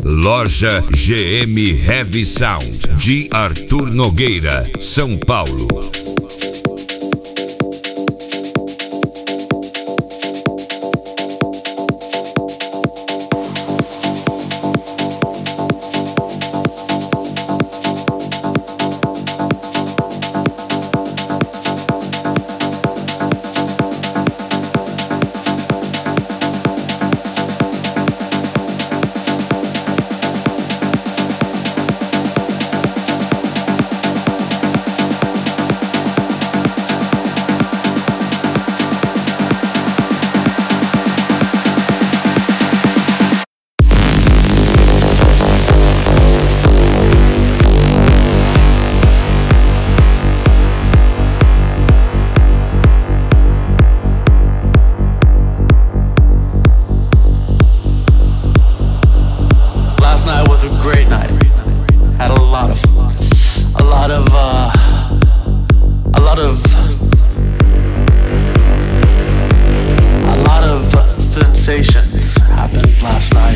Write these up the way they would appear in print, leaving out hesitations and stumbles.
Loja GM Heavy Sound, de Arthur Nogueira, São Paulo. Sensations happened last night.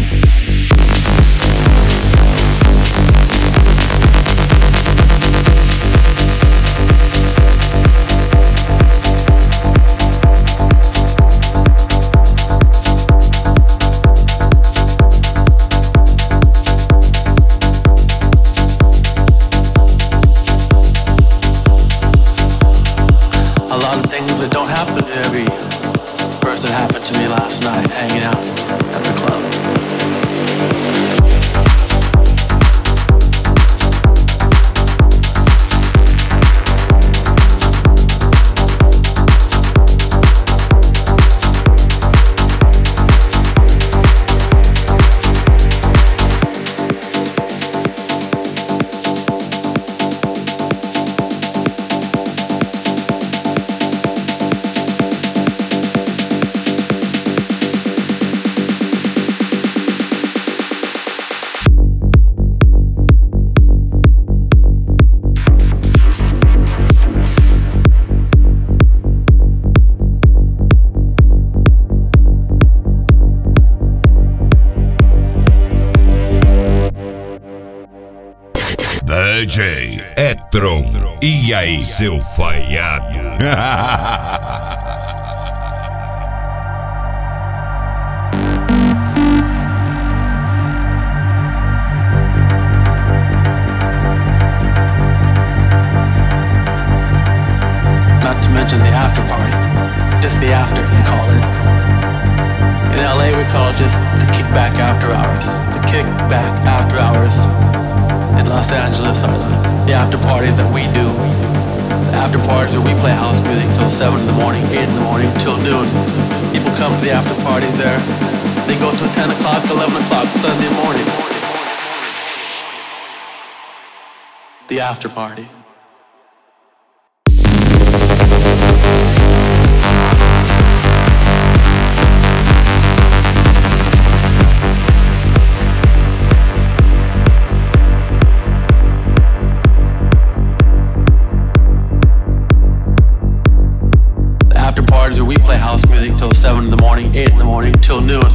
A lot of things that don't happen to every person happened to me last night, hanging out at the club. DJ Etron, e aí, seu falhado? Not to mention the after party, just the after we call it. In LA we call it just the kickback after hours. The kickback after hours. In Los Angeles are the after parties that we do. The after parties where we play house music till 7 in the morning, 8 in the morning, till noon. People come to the after parties there. They go till 10 o'clock, 11 o'clock Sunday morning. The after party. We play house music till 7 in the morning, 8 in the morning, till noon.